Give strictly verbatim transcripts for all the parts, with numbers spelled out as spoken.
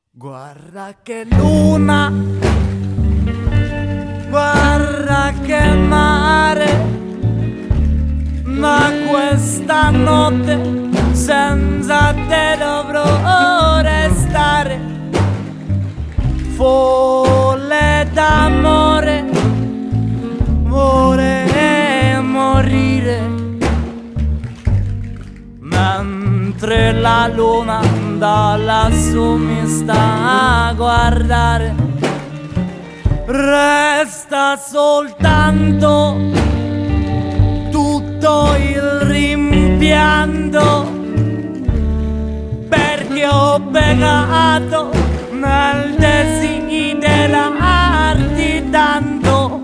Guarda che luna, guarda che mare, ma questa notte senza te dovrò restare. Folle d'amore, vorrei morire, mentre la luna da lassù mi sta a guardare. Resta soltanto tutto il rimpianto, perché ho peccato nel desiderarti tanto.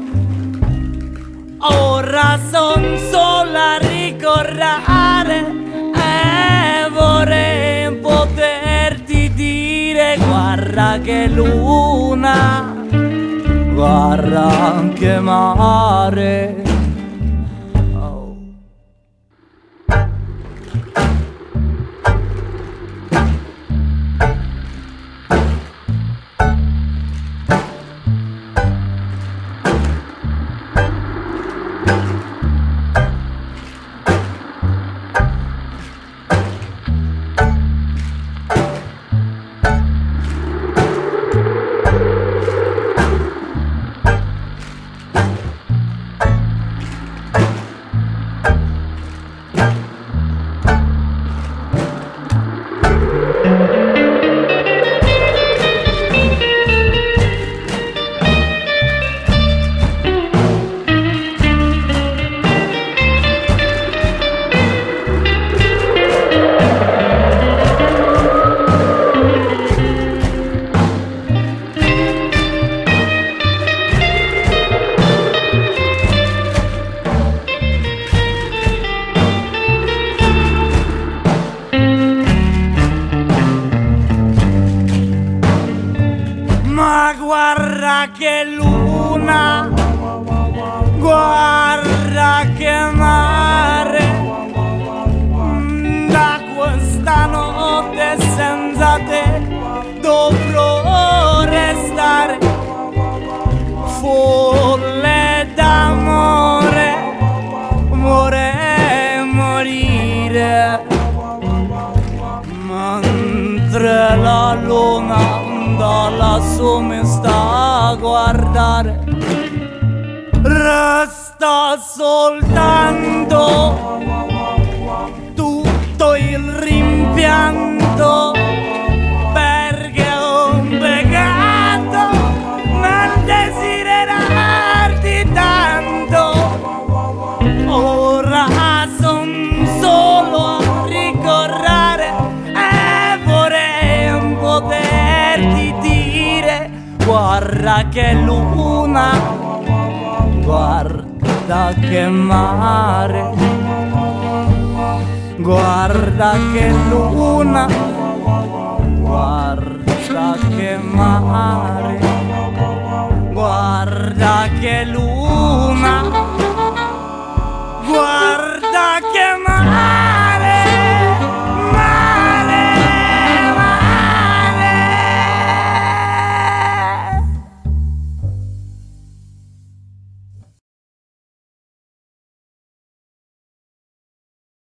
Ora son solo a ricordare e vorrei poterti dire: guarda che luna, guarda che mare. Ma guarda che luna, guarda che mare, da questa notte senza te dovrò restare. Folle d'amore, vorrei morire, mentre la luna da lassù mi sta a guardare. Resta soltanto tutto il rimpianto, perché ho peccato nel desiderarti tanto. Ora son solo a ricordare e vorrei poterti dire: guarda che luna, guarda che mare, guarda che luna, guarda che mare, guarda che luna, guarda